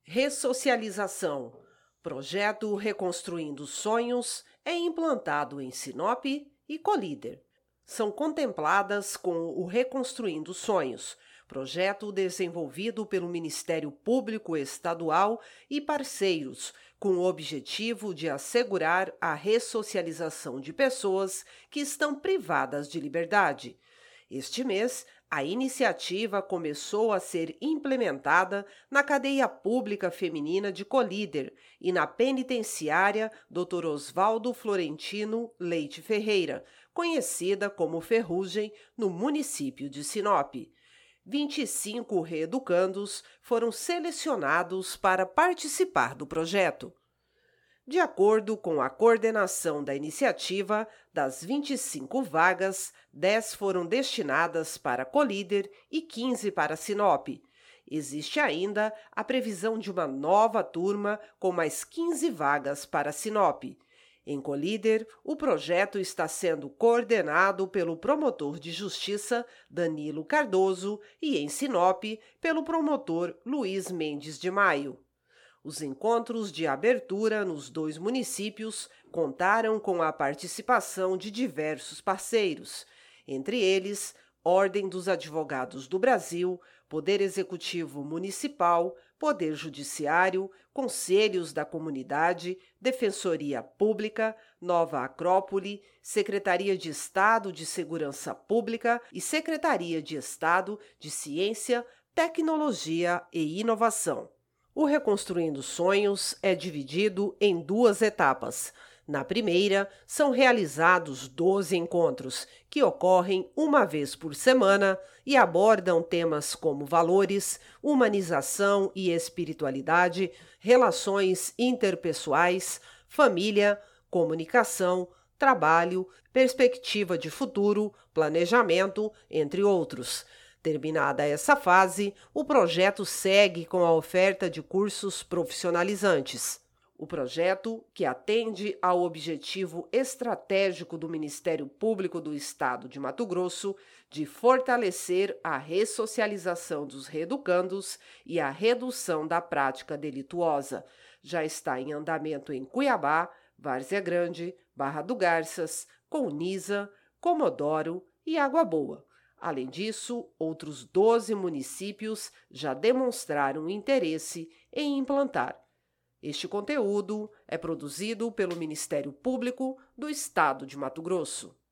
Ressocialização. Projeto Reconstruindo Sonhos é implantado em Sinop e Colíder. São contempladas com o Reconstruindo Sonhos, projeto desenvolvido pelo Ministério Público Estadual e parceiros, com o objetivo de assegurar a ressocialização de pessoas que estão privadas de liberdade. Este mês, a iniciativa começou a ser implementada na cadeia pública feminina de Colíder e na penitenciária Dr. Osvaldo Florentino Leite Ferreira, conhecida como Ferrugem, no município de Sinop. 25 reeducandos foram selecionados para participar do projeto. De acordo com a coordenação da iniciativa, das 25 vagas, 10 foram destinadas para Colíder e 15 para Sinop. Existe ainda a previsão de uma nova turma com mais 15 vagas para Sinop. Em Colíder, o projeto está sendo coordenado pelo promotor de justiça Danilo Cardoso e em Sinop pelo promotor Luiz Mendes de Maio. Os encontros de abertura nos dois municípios contaram com a participação de diversos parceiros, entre eles Ordem dos Advogados do Brasil, Poder Executivo Municipal, Poder Judiciário, Conselhos da Comunidade, Defensoria Pública, Nova Acrópole, Secretaria de Estado de Segurança Pública e Secretaria de Estado de Ciência, Tecnologia e Inovação. O Reconstruindo Sonhos é dividido em duas etapas. Na primeira, são realizados 12 encontros, que ocorrem uma vez por semana e abordam temas como valores, humanização e espiritualidade, relações interpessoais, família, comunicação, trabalho, perspectiva de futuro, planejamento, entre outros. Terminada essa fase, o projeto segue com a oferta de cursos profissionalizantes. O projeto, que atende ao objetivo estratégico do Ministério Público do Estado de Mato Grosso de fortalecer a ressocialização dos reeducandos e a redução da prática delituosa, já está em andamento em Cuiabá, Várzea Grande, Barra do Garças, Counisa, Comodoro e Água Boa. Além disso, outros 12 municípios já demonstraram interesse em implantar. Este conteúdo é produzido pelo Ministério Público do Estado de Mato Grosso.